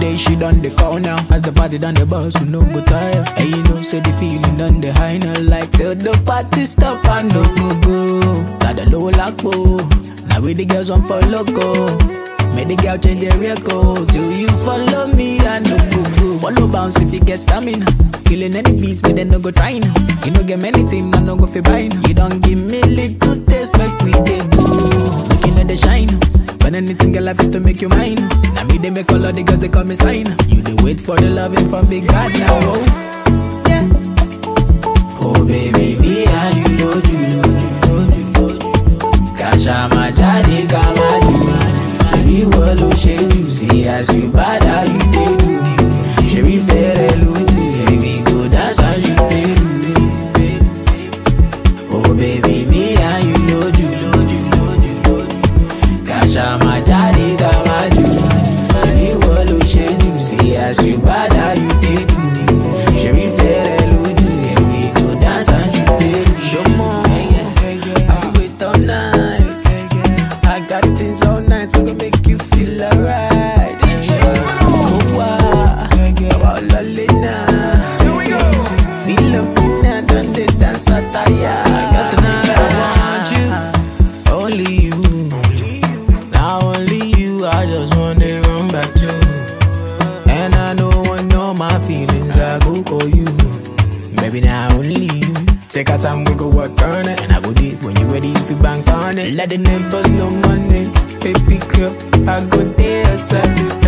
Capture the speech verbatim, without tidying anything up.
day she done the call now. As the party done the bus, we no go tire. And you know, say the feeling done the high now. Like till the party stop and no go go. Got the low lock, now with the girls on for loco. Make the girl change their record. Till you follow me, I no go go. Follow bounce if you get stamina. Killing any beats, but then no go try now. You no get many things, I no go fi buy now. You don't give me little taste, make we dey go. Making it the shine. When anything girl I fit to make you mine. Now me they make all of the girls they call me sign. You they wait for the loving from big bad now. Oh, yeah. Oh baby, me and you know you. Kasha majadi kamaju. She will she you see as you bad how you dey do. She be fair luju. Baby go dance as you dey do. Oh baby, me and you know you. Kasha majadi kamaju. She will she you see as you bad how you dey do. She be fair luju. Baby go dance as you dey do. Show more. I feel wait all night. I got things all night to go make you feel alright. Kowa, Kowa Lena. Feel up in and done the dance attire. Tonight I want you, only you. Now only you, I just wanna run back to. And I know when know my feelings, I go call you. Maybe now only you. Take our time, we go work on it. And I go deep when you ready, if you bank on it. Let the neighbors know money. Baby girl, I go there, sir.